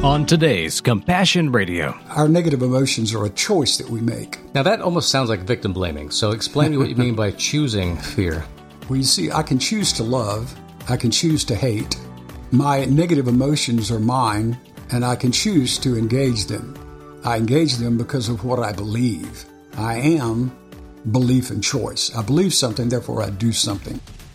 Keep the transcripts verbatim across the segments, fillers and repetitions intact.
On today's Compassion Radio. Our negative emotions are a choice that we make. Now that almost sounds like victim blaming, so explain me what you mean by choosing fear. Well, you see, I can choose to love, I can choose to hate. My negative emotions are mine, and I can choose to engage them. I engage them because of what I believe. I am belief and choice. I believe something, therefore I do something.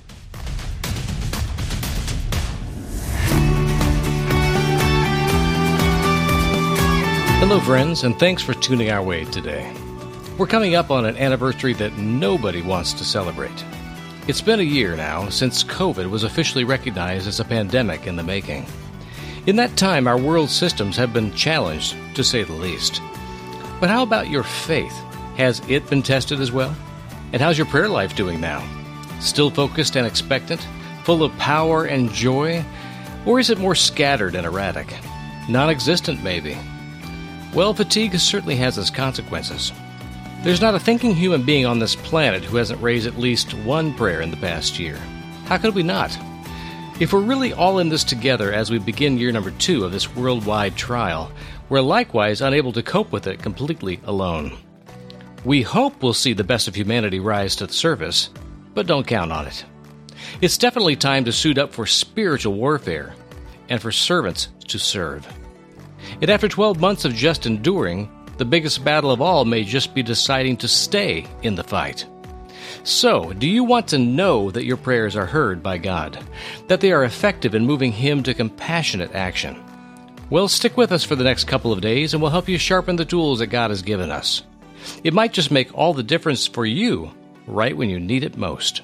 Hello, friends, and thanks for tuning our way today. We're coming up on an anniversary that nobody wants to celebrate. It's been a year now since COVID was officially recognized as a pandemic in the making. In that time, our world systems have been challenged, to say the least. But how about your faith? Has it been tested as well? And how's your prayer life doing now? Still focused and expectant? Full of power and joy? Or is it more scattered and erratic? Non-existent, maybe? Well, fatigue certainly has its consequences. There's not a thinking human being on this planet who hasn't raised at least one prayer in the past year. How could we not? If we're really all in this together as we begin year number two of this worldwide trial, we're likewise unable to cope with it completely alone. We hope we'll see the best of humanity rise to the surface, but don't count on it. It's definitely time to suit up for spiritual warfare and for servants to serve. And after twelve months of just enduring, the biggest battle of all may just be deciding to stay in the fight. So, do you want to know that your prayers are heard by God, that they are effective in moving Him to compassionate action? Well, stick with us for the next couple of days and we'll help you sharpen the tools that God has given us. It might just make all the difference for you right when you need it most.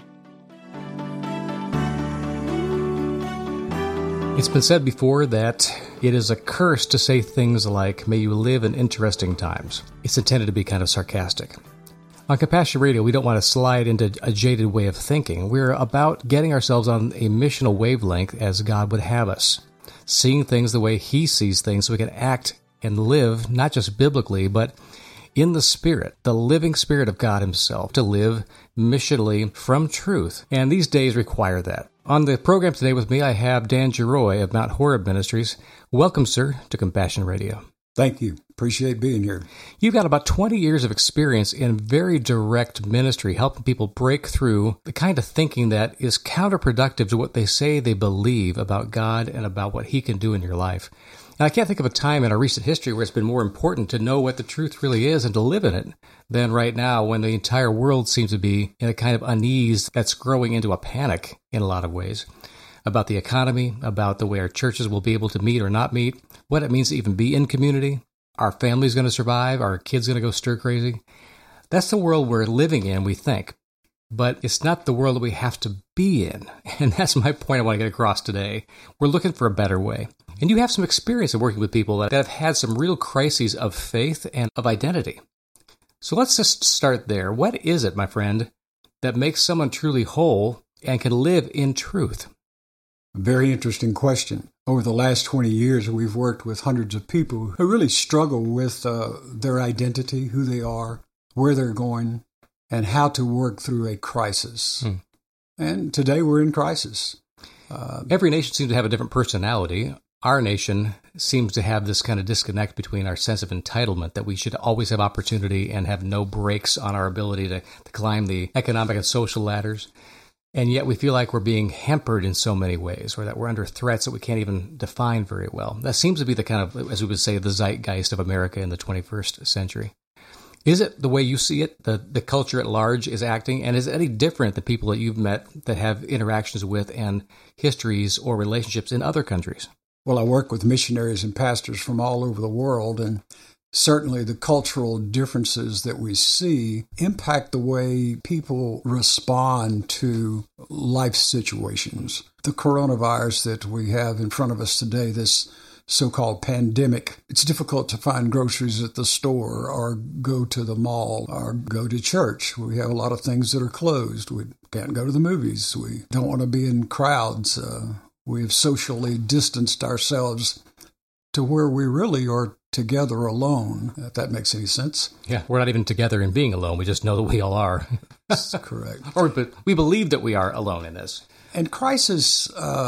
It's been said before that it is a curse to say things like, "May you live in interesting times." It's intended to be kind of sarcastic. On Compassion Radio, we don't want to slide into a jaded way of thinking. We're about getting ourselves on a missional wavelength as God would have us, seeing things the way He sees things so we can act and live, not just biblically, but in the Spirit, the living Spirit of God Himself, to live missionally from truth. And these days require that. On the program today with me, I have Dan Giroy of Mount Horeb Ministries. Welcome, sir, to Compassion Radio. Thank you. Appreciate being here. You've got about twenty years of experience in very direct ministry, helping people break through the kind of thinking that is counterproductive to what they say they believe about God and about what He can do in your life. And I can't think of a time in our recent history where it's been more important to know what the truth really is and to live in it than right now, when the entire world seems to be in a kind of unease that's growing into a panic in a lot of ways, about the economy, about the way our churches will be able to meet or not meet, what it means to even be in community. Our family's going to survive, our kids going to go stir crazy. That's the world we're living in, we think. But it's not the world that we have to be in. And that's my point I want to get across today. We're looking for a better way. And you have some experience of working with people that have had some real crises of faith and of identity. So let's just start there. What is it, my friend, that makes someone truly whole and can live in truth? Very interesting question. Over the last twenty years, we've worked with hundreds of people who really struggle with uh, their identity, who they are, where they're going, and how to work through a crisis. Hmm. And today we're in crisis. Uh, Every nation seems to have a different personality. Our nation seems to have this kind of disconnect between our sense of entitlement, that we should always have opportunity and have no brakes on our ability to, to climb the economic and social ladders. And yet we feel like we're being hampered in so many ways, or that we're under threats that we can't even define very well. That seems to be the kind of, as we would say, the zeitgeist of America in the twenty-first century. Is it the way you see it, the, the culture at large is acting? And is it any different than people that you've met that have interactions with and histories or relationships in other countries? Well, I work with missionaries and pastors from all over the world, and certainly the cultural differences that we see impact the way people respond to life situations. The coronavirus that we have in front of us today, this so-called pandemic, it's difficult to find groceries at the store or go to the mall or go to church. We have a lot of things that are closed. We can't go to the movies. We don't want to be in crowds. Uh, we have socially distanced ourselves to where we really are together alone, if that makes any sense. Yeah, we're not even together in being alone. We just know that we all are. That's correct. Or but we believe that we are alone in this. And crisis uh,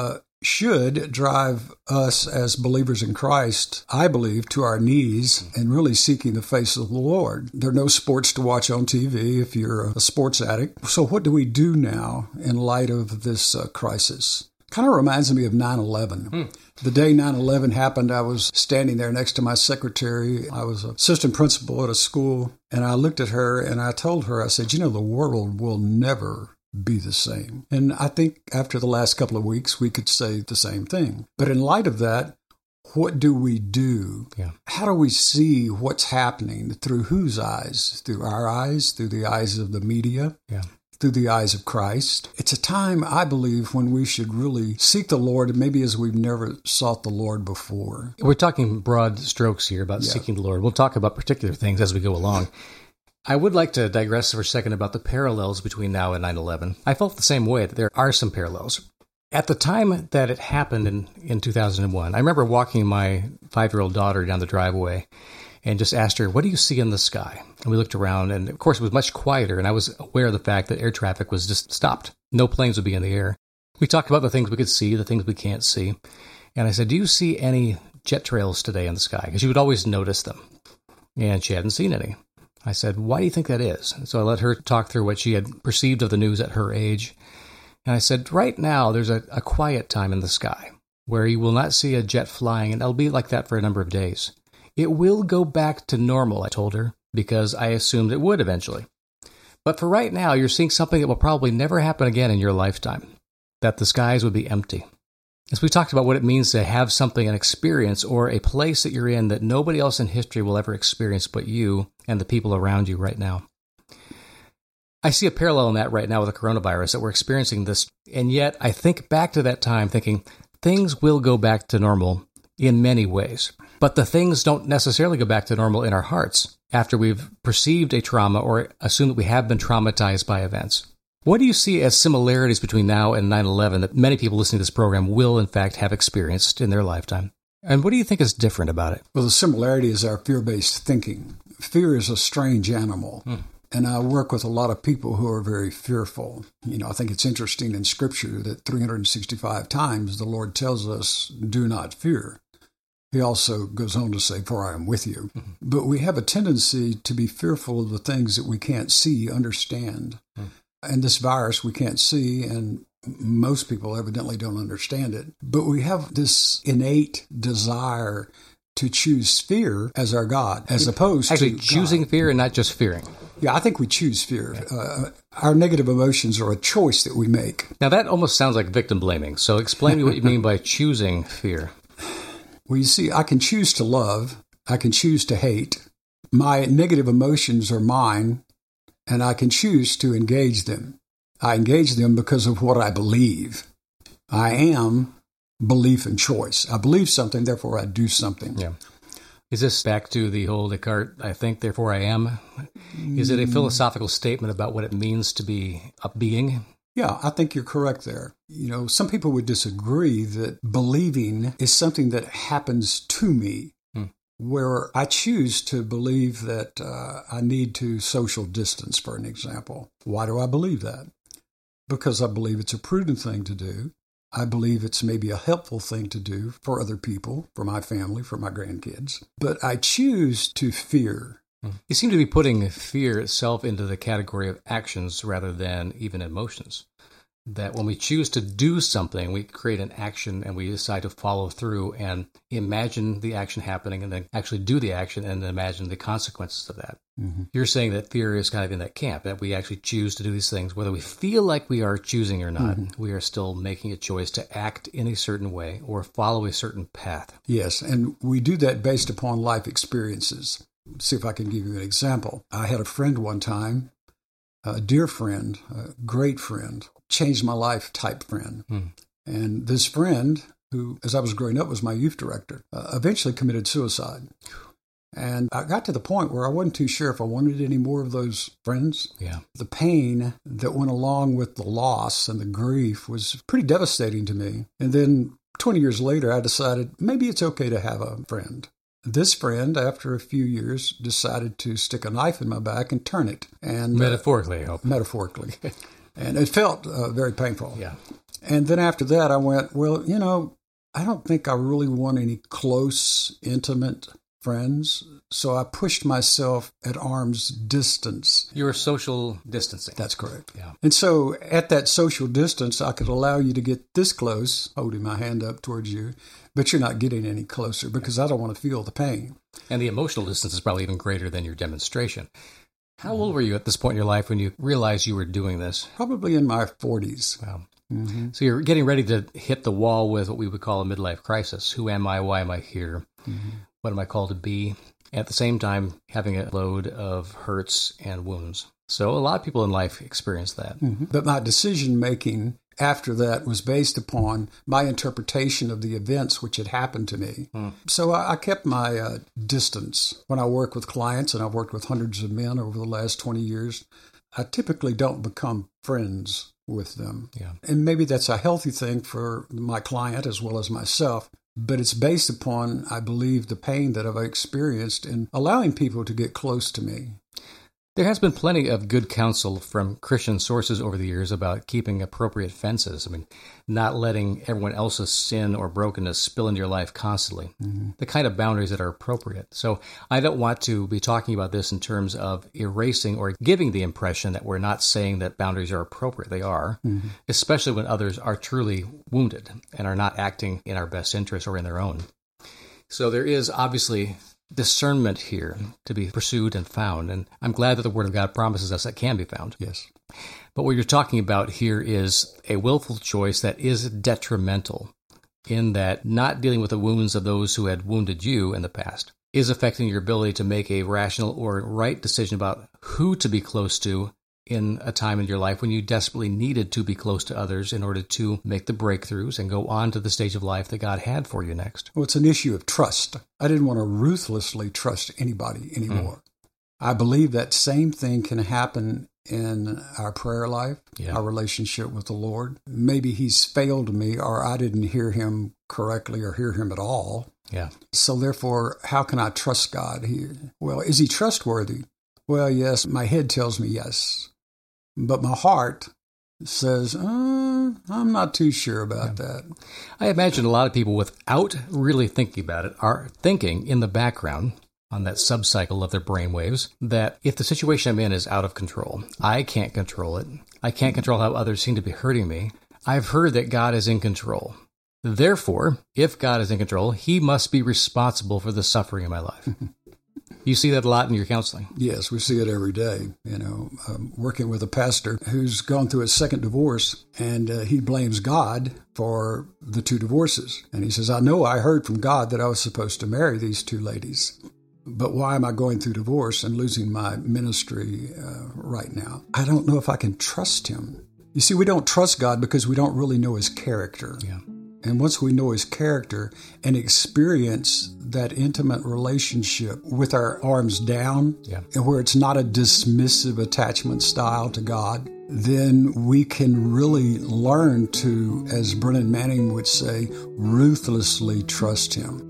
should drive us as believers in Christ, I believe, to our knees and really seeking the face of the Lord. There are no sports to watch on T V if you're a sports addict. So what do we do now in light of this uh, crisis? Kind of reminds me of nine eleven. Hmm. The day nine eleven happened, I was standing there next to my secretary. I was an assistant principal at a school, and I looked at her and I told her, I said, you know, the world will never be the same. And I think after the last couple of weeks, we could say the same thing. But in light of that, what do we do? Yeah. How do we see what's happening? Through whose eyes? Through our eyes? Through the eyes of the media? Yeah. Through the eyes of Christ? It's a time, I believe, when we should really seek the Lord, maybe as we've never sought the Lord before. We're talking broad strokes here about yeah. seeking the Lord. We'll talk about particular things as we go along. I would like to digress for a second about the parallels between now and nine eleven. I felt the same way, that there are some parallels. At the time that it happened in, in two thousand one, I remember walking my five-year-old daughter down the driveway and just asked her, what do you see in the sky? And we looked around, and of course it was much quieter, and I was aware of the fact that air traffic was just stopped. No planes would be in the air. We talked about the things we could see, the things we can't see. And I said, do you see any jet trails today in the sky? Because she would always notice them. And she hadn't seen any. I said, why do you think that is? And so I let her talk through what she had perceived of the news at her age. And I said, right now, there's a, a quiet time in the sky where you will not see a jet flying, and it'll be like that for a number of days. It will go back to normal, I told her, because I assumed it would eventually. But for right now, you're seeing something that will probably never happen again in your lifetime, that the skies would be empty. As we talked about what it means to have something, an experience, or a place that you're in that nobody else in history will ever experience but you and the people around you right now. I see a parallel in that right now with the coronavirus, that we're experiencing this, and yet I think back to that time thinking things will go back to normal in many ways. But the things don't necessarily go back to normal in our hearts after we've perceived a trauma or assumed that we have been traumatized by events. What do you see as similarities between now and nine eleven that many people listening to this program will, in fact, have experienced in their lifetime? And what do you think is different about it? Well, the similarity is our fear-based thinking. Fear is a strange animal. Hmm. And I work with a lot of people who are very fearful. You know, I think it's interesting in Scripture that three hundred sixty-five times the Lord tells us, do not fear. He also goes on to say, for I am with you. Mm-hmm. But we have a tendency to be fearful of the things that we can't see, understand. Mm. And this virus we can't see, and most people evidently don't understand it. But we have this innate desire to choose fear as our God, as opposed Actually, to Actually, choosing God. fear and not just fearing. Yeah, I think we choose fear. Yeah. Uh, our negative emotions are a choice that we make. Now, that almost sounds like victim blaming. So explain me what you mean by choosing fear. Well, you see, I can choose to love. I can choose to hate. My negative emotions are mine, and I can choose to engage them. I engage them because of what I believe. I am belief and choice. I believe something, therefore I do something. Yeah. Is this back to the whole Descartes, I think, therefore I am? Is it a philosophical statement about what it means to be a being? Yeah, I think you're correct there. You know, some people would disagree that believing is something that happens to me, hmm. where I choose to believe that uh, I need to social distance, for an example. Why do I believe that? Because I believe it's a prudent thing to do. I believe it's maybe a helpful thing to do for other people, for my family, for my grandkids. But I choose to fear. You seem to be putting fear itself into the category of actions rather than even emotions. That when we choose to do something, we create an action and we decide to follow through and imagine the action happening and then actually do the action and then imagine the consequences of that. Mm-hmm. You're saying that fear is kind of in that camp, that we actually choose to do these things. Whether we feel like we are choosing or not, mm-hmm. we are still making a choice to act in a certain way or follow a certain path. Yes, and we do that based upon life experiences. See if I can give you an example. I had a friend one time, a dear friend, a great friend, changed my life type friend. Hmm. And this friend, who, as I was growing up, was my youth director, uh, eventually committed suicide. And I got to the point where I wasn't too sure if I wanted any more of those friends. Yeah. The pain that went along with the loss and the grief was pretty devastating to me. And then twenty years later, I decided maybe it's okay to have a friend. This friend, after a few years, decided to stick a knife in my back and turn it. And Metaphorically, uh, I hope. Metaphorically. And it felt uh, very painful. Yeah. And then after that, I went, well, you know, I don't think I really want any close, intimate friends. So I pushed myself at arm's distance. You were social distancing. That's correct. Yeah. And so at that social distance, I could allow you to get this close, holding my hand up towards you, but you're not getting any closer because I don't want to feel the pain. And the emotional distance is probably even greater than your demonstration. How old were you at this point in your life when you realized you were doing this? Probably in my forties. Wow. Mm-hmm. So you're getting ready to hit the wall with what we would call a midlife crisis. Who am I? Why am I here? Mm-hmm. What am I called to be? At the same time, having a load of hurts and wounds. So a lot of people in life experience that. Mm-hmm. But my decision-making after that was based upon my interpretation of the events which had happened to me. Mm. So I, I kept my uh, distance. When I work with clients, and I've worked with hundreds of men over the last twenty years, I typically don't become friends with them. Yeah. And maybe that's a healthy thing for my client as well as myself. But it's based upon, I believe, the pain that I've experienced in allowing people to get close to me. There has been plenty of good counsel from Christian sources over the years about keeping appropriate fences. I mean, not letting everyone else's sin or brokenness spill into your life constantly. Mm-hmm. The kind of boundaries that are appropriate. So I don't want to be talking about this in terms of erasing or giving the impression that we're not saying that boundaries are appropriate. They are, mm-hmm. especially when others are truly wounded and are not acting in our best interest or in their own. So there is obviously discernment here to be pursued and found. And I'm glad that the Word of God promises us that can be found. Yes. But what you're talking about here is a willful choice that is detrimental in that not dealing with the wounds of those who had wounded you in the past is affecting your ability to make a rational or right decision about who to be close to in a time in your life when you desperately needed to be close to others in order to make the breakthroughs and go on to the stage of life that God had for you next. Well, it's an issue of trust. I didn't want to ruthlessly trust anybody anymore. Mm. I believe that same thing can happen in our prayer life, yeah. our relationship with the Lord. Maybe He's failed me, or I didn't hear Him correctly or hear Him at all. Yeah. So therefore, how can I trust God? He, well, is He trustworthy? Well, yes, my head tells me yes. But my heart says, uh, I'm not too sure about yeah. that. I imagine a lot of people, without really thinking about it, are thinking in the background on that subcycle of their brainwaves that if the situation I'm in is out of control, I can't control it. I can't control how others seem to be hurting me. I've heard that God is in control. Therefore, if God is in control, He must be responsible for the suffering in my life. You see that a lot in your counseling. Yes, we see it every day. You know, um, working with a pastor who's gone through his second divorce, and uh, he blames God for the two divorces. And he says, I know I heard from God that I was supposed to marry these two ladies, but why am I going through divorce and losing my ministry uh, right now? I don't know if I can trust Him. You see, we don't trust God because we don't really know His character. Yeah. And once we know His character and experience that intimate relationship with our arms down, yeah. and where it's not a dismissive attachment style to God, then we can really learn to, as Brennan Manning would say, ruthlessly trust Him.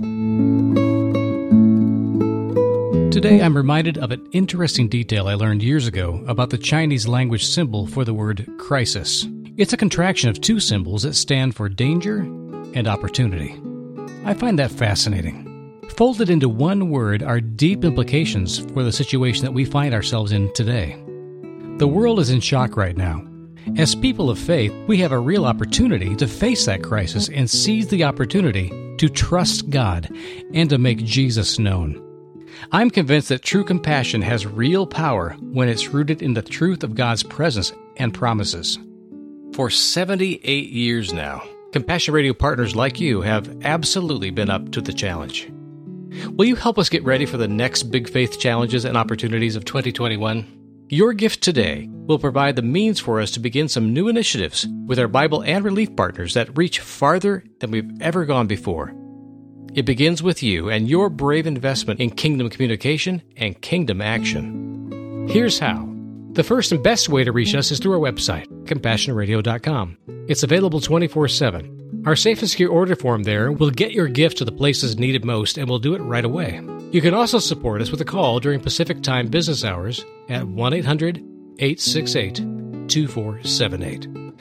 Today, I'm reminded of an interesting detail I learned years ago about the Chinese language symbol for the word crisis. It's a contraction of two symbols that stand for danger and opportunity. I find that fascinating. Folded into one word are deep implications for the situation that we find ourselves in today. The world is in shock right now. As people of faith, we have a real opportunity to face that crisis and seize the opportunity to trust God and to make Jesus known. I'm convinced that true compassion has real power when it's rooted in the truth of God's presence and promises. For seventy-eight years now, Compassion Radio partners like you have absolutely been up to the challenge. Will you help us get ready for the next big faith challenges and opportunities of twenty twenty-one? Your gift today will provide the means for us to begin some new initiatives with our Bible and Relief partners that reach farther than we've ever gone before. It begins with you and your brave investment in kingdom communication and kingdom action. Here's how. The first and best way to reach us is through our website, compassion radio dot com. It's available twenty-four seven. Our safe and secure order form there will get your gift to the places needed most, and we'll do it right away. You can also support us with a call during Pacific Time business hours at one eight hundred eight six eight two four seven eight.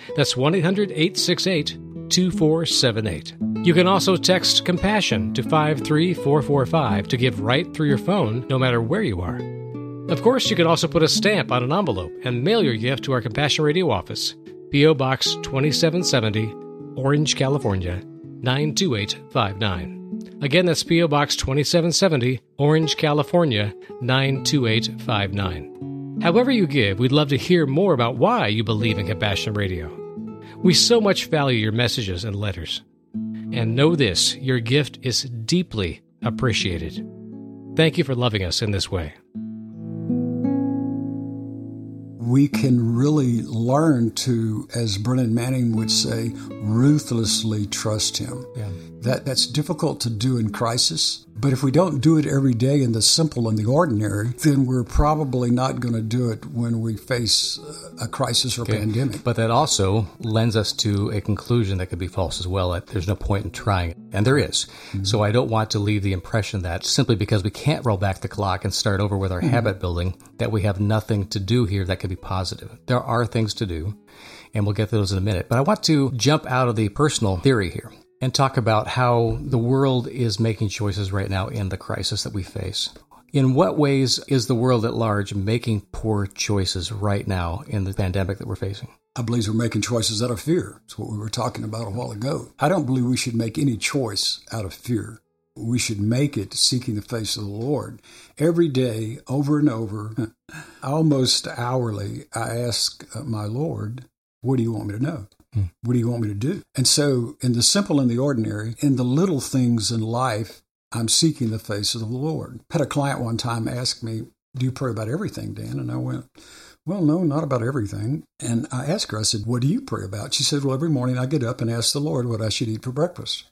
That's one eight hundred eight six eight two four seven eight. You can also text Compassion to five three four four five to give right through your phone, no matter where you are. Of course, you can also put a stamp on an envelope and mail your gift to our Compassion Radio office, P O. Box twenty-seven seventy, Orange, California, nine two eight five nine. Again, that's P O. Box twenty-seven seventy, Orange, California, nine two eight five nine. However you give, we'd love to hear more about why you believe in Compassion Radio. We so much value your messages and letters. And know this, your gift is deeply appreciated. Thank you for loving us in this way. We can really learn to, as Brennan Manning would say, ruthlessly trust Him. Yeah. That That's difficult to do in crisis, but if we don't do it every day in the simple and the ordinary, then we're probably not going to do it when we face a crisis or Okay. pandemic. But that also lends us to a conclusion that could be false as well, that there's no point in trying it. And there is. Mm-hmm. So I don't want to leave the impression that simply because we can't roll back the clock and start over with our mm-hmm. habit building, that we have nothing to do here that could be positive. There are things to do, and we'll get to those in a minute. But I want to jump out of the personal theory here and talk about how the world is making choices right now in the crisis that we face. In what ways is the world at large making poor choices right now in the pandemic that we're facing? I believe we're making choices out of fear. That's what we were talking about a while ago. I don't believe we should make any choice out of fear. We should make it seeking the face of the Lord. Every day, over and over, almost hourly, I ask my Lord, what do you want me to know? What do you want me to do? And so in the simple and the ordinary, in the little things in life, I'm seeking the face of the Lord. I had a client one time ask me, do you pray about everything, Dan? And I went, well, no, not about everything. And I asked her, I said, what do you pray about? She said, well, every morning I get up and ask the Lord what I should eat for breakfast.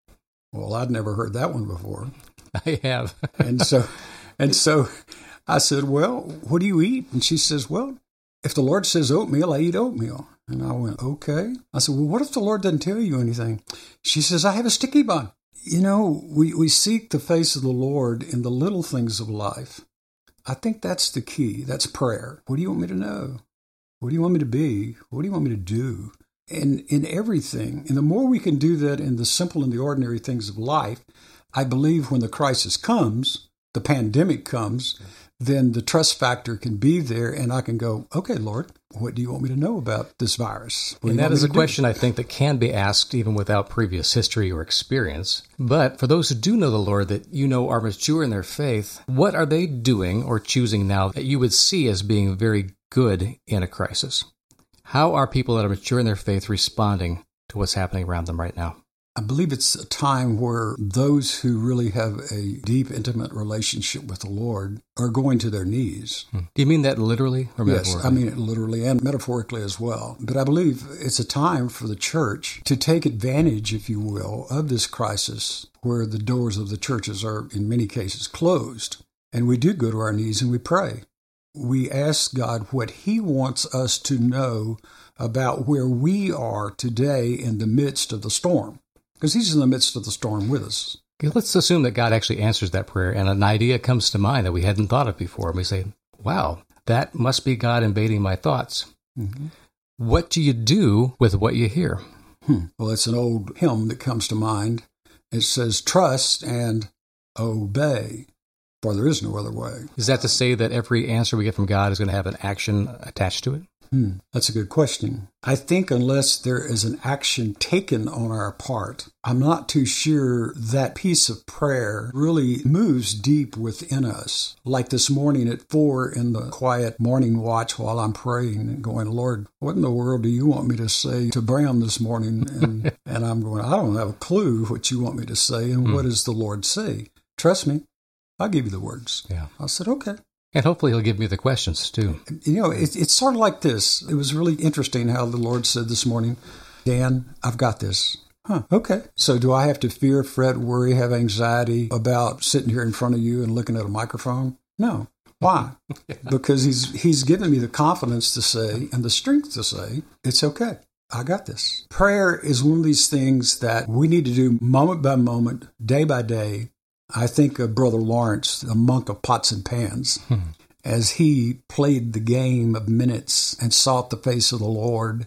Well, I'd never heard that one before. I have. and so, and so I said, well, what do you eat? And she says, well, if the Lord says oatmeal, I eat oatmeal. And I went, okay. I said, well, what if the Lord doesn't tell you anything? She says, I have a sticky bun. You know, we, we seek the face of the Lord in the little things of life. I think that's the key. That's prayer. What do you want me to know? What do you want me to be? What do you want me to do? And in everything, and the more we can do that in the simple and the ordinary things of life, I believe when the crisis comes, the pandemic comes, then the trust factor can be there, and I can go, okay, Lord, what do you want me to know about this virus? And that is a question I think that can be asked even without previous history or experience. But for those who do know the Lord that you know are mature in their faith, what are they doing or choosing now that you would see as being very good in a crisis? How are people that are mature in their faith responding to what's happening around them right now? I believe it's a time where those who really have a deep, intimate relationship with the Lord are going to their knees. Hmm. Do you mean that literally or metaphorically? Yes, I mean it literally and metaphorically as well. But I believe it's a time for the church to take advantage, if you will, of this crisis where the doors of the churches are, in many cases, closed. And we do go to our knees and we pray. We ask God what He wants us to know about where we are today in the midst of the storm. Because He's in the midst of the storm with us. Let's assume that God actually answers that prayer and an idea comes to mind that we hadn't thought of before. And we say, wow, that must be God invading my thoughts. Mm-hmm. What do you do with what you hear? Hmm. Well, it's an old hymn that comes to mind. It says, trust and obey, for there is no other way. Is that to say that every answer we get from God is going to have an action attached to it? Hmm, that's a good question. I think unless there is an action taken on our part, I'm not too sure that piece of prayer really moves deep within us. Like this morning at four in the quiet morning watch while I'm praying and going, Lord, what in the world do you want me to say to Bram this morning? And, and I'm going, I don't have a clue what you want me to say. And hmm. what does the Lord say? Trust me, I'll give you the words. Yeah. I said, okay. And hopefully He'll give me the questions, too. You know, it, it's sort of like this. It was really interesting how the Lord said this morning, Dan, I've got this. Huh, okay. So do I have to fear, fret, worry, have anxiety about sitting here in front of you and looking at a microphone? No. Why? yeah. Because he's he's given me the confidence to say and the strength to say, it's okay. I got this. Prayer is one of these things that we need to do moment by moment, day by day. I think of Brother Lawrence, the monk of pots and pans, hmm. as he played the game of minutes and sought the face of the Lord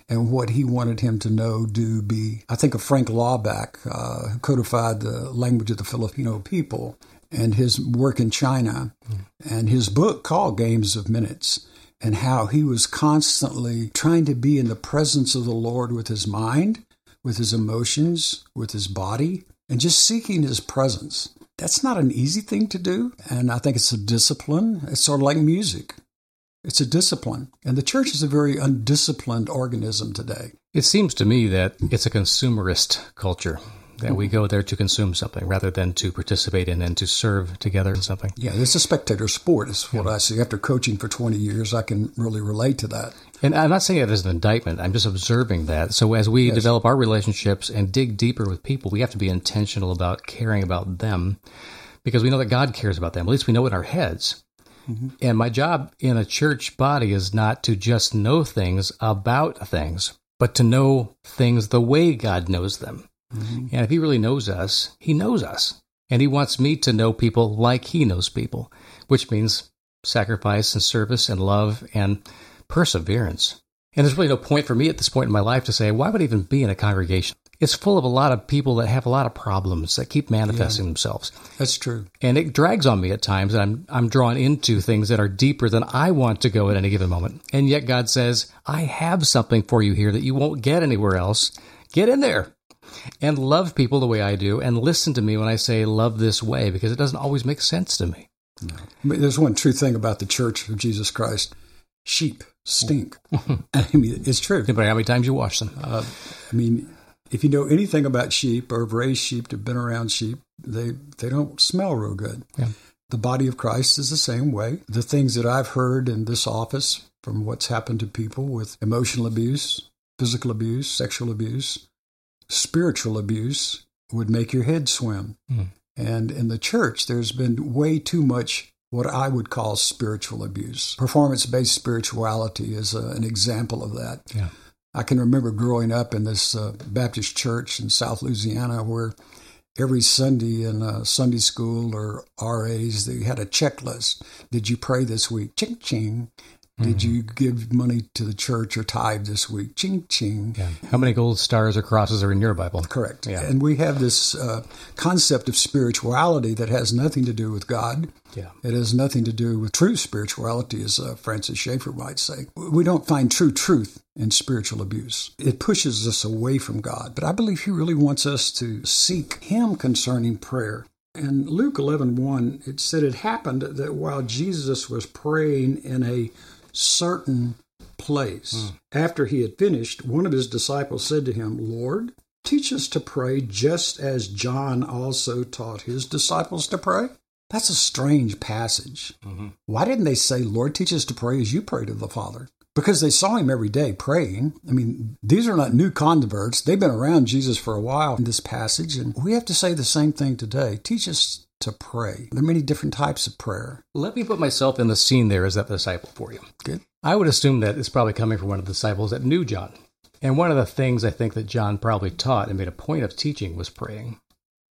and what he wanted him to know, do, be. I think of Frank Laubach, uh, who codified the language of the Filipino people, and his work in China, mm. and his book called Games of Minutes, and how he was constantly trying to be in the presence of the Lord with his mind, with his emotions, with his body, and just seeking his presence. That's not an easy thing to do, and I think it's a discipline. It's sort of like music. It's a discipline, and the church is a very undisciplined organism today. It seems to me that it's a consumerist culture, that we go there to consume something rather than to participate in and to serve together in something. Yeah, it's a spectator sport is what yeah. I see. After coaching for twenty years, I can really relate to that. And I'm not saying it as an indictment. I'm just observing that. So as we yes. develop our relationships and dig deeper with people, we have to be intentional about caring about them because we know that God cares about them. At least we know in our heads. Mm-hmm. And my job in a church body is not to just know things about things, but to know things the way God knows them. Mm-hmm. And if he really knows us, he knows us. And he wants me to know people like he knows people, which means sacrifice and service and love and perseverance. And there's really no point for me at this point in my life to say, why would I even be in a congregation? It's full of a lot of people that have a lot of problems that keep manifesting yeah, themselves. That's true. And it drags on me at times, and I'm I'm drawn into things that are deeper than I want to go at any given moment. And yet God says, I have something for you here that you won't get anywhere else. Get in there and love people the way I do, and listen to me when I say love this way, because it doesn't always make sense to me. No. But there's one true thing about the Church of Jesus Christ. Sheep stink. I mean, it's true. No matter how many times you wash them. Uh, I mean, if you know anything about sheep or have raised sheep, have been around sheep, they, they don't smell real good. Yeah. The body of Christ is the same way. The things that I've heard in this office from what's happened to people with emotional abuse, physical abuse, sexual abuse, spiritual abuse would make your head swim. Mm. And in the church, there's been way too much what I would call spiritual abuse. Performance-based spirituality is a, an example of that. Yeah. I can remember growing up in this uh, Baptist church in South Louisiana where every Sunday in uh, Sunday school or R As, they had a checklist. Did you pray this week? Ching, ching. Did mm-hmm. you give money to the church or tithe this week? Ching, ching. Yeah. How many gold stars or crosses are in your Bible? Correct. Yeah. And we have this uh, concept of spirituality that has nothing to do with God. Yeah. It has nothing to do with true spirituality, as uh, Francis Schaeffer might say. We don't find true truth in spiritual abuse. It pushes us away from God. But I believe he really wants us to seek him concerning prayer. In Luke eleven one, it said it happened that while Jesus was praying in a certain place, mm. after he had finished, one of his disciples said to him, Lord, teach us to pray just as John also taught his disciples to pray. That's a strange passage. Mm-hmm. Why didn't they say, Lord, teach us to pray as you pray to the Father? Because they saw him every day praying. I mean, these are not new converts. They've been around Jesus for a while in this passage, and we have to say the same thing today. Teach us to pray. There are many different types of prayer. Let me put myself in the scene there as that disciple for you. Good. I would assume that it's probably coming from one of the disciples that knew John. And one of the things I think that John probably taught and made a point of teaching was praying.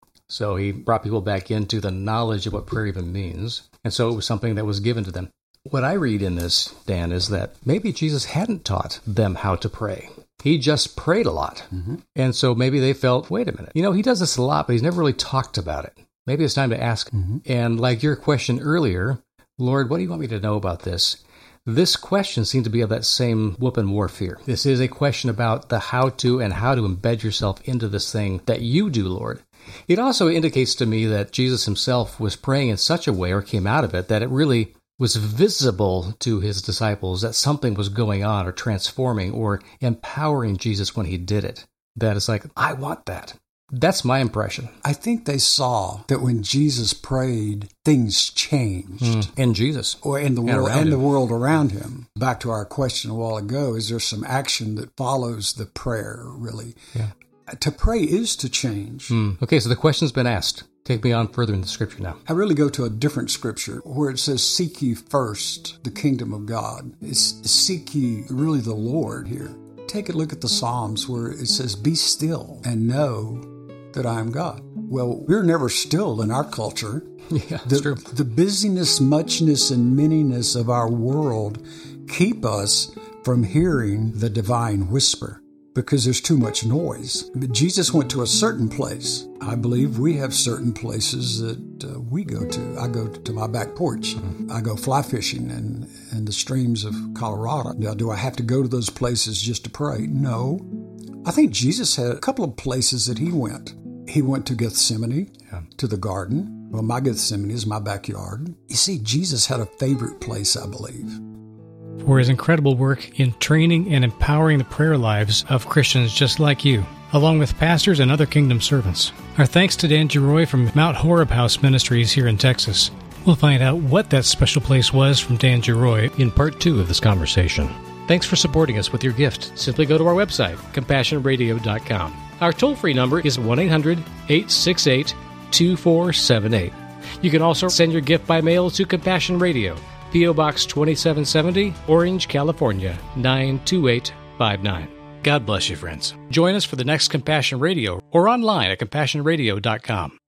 So he brought people back into the knowledge of what prayer even means. And so it was something that was given to them. What I read in this, Dan, is that maybe Jesus hadn't taught them how to pray. He just prayed a lot. Mm-hmm. And so maybe they felt, wait a minute, you know, he does this a lot, but he's never really talked about it. Maybe it's time to ask. Mm-hmm. And like your question earlier, Lord, what do you want me to know about this? This question seemed to be of that same whooping warfare. This is a question about the how to and how to embed yourself into this thing that you do, Lord. It also indicates to me that Jesus himself was praying in such a way, or came out of it, that it really was visible to his disciples that something was going on or transforming or empowering Jesus when he did it. That it's like, I want that. That's my impression. I think they saw that when Jesus prayed, things changed. Mm, in Jesus. Or in the world and, and the world around him. Back to our question a while ago, is there some action that follows the prayer, really? Yeah. To pray is to change. Mm. Okay, so the question's been asked. Take me on further in the scripture now. I really go to a different scripture where it says, seek ye first the kingdom of God. It's seek ye really the Lord here. Take a look at the Psalms where it says, be still and know that I am God. Well, we're never still in our culture. Yeah, that's the, true. The busyness, muchness, and manyness of our world keep us from hearing the divine whisper because there's too much noise. But Jesus went to a certain place. I believe we have certain places that uh, we go to. I go to my back porch. Mm-hmm. I go fly fishing in, in the streams of Colorado. Now, do I have to go to those places just to pray? No. I think Jesus had a couple of places that he went. He went to Gethsemane, yeah. to the garden. Well, my Gethsemane is my backyard. You see, Jesus had a favorite place, I believe. For his incredible work in training and empowering the prayer lives of Christians just like you, along with pastors and other kingdom servants. Our thanks to Dan Giroy from Mount Horeb House Ministries here in Texas. We'll find out what that special place was from Dan Giroy in part two of this conversation. Thanks for supporting us with your gift. Simply go to our website, compassion radio dot com. Our toll-free number is one eight hundred eight six eight two four seven eight. You can also send your gift by mail to Compassion Radio, P O. Box twenty-seven seventy, Orange, California, nine two eight five nine. God bless you, friends. Join us for the next Compassion Radio or online at compassion radio dot com.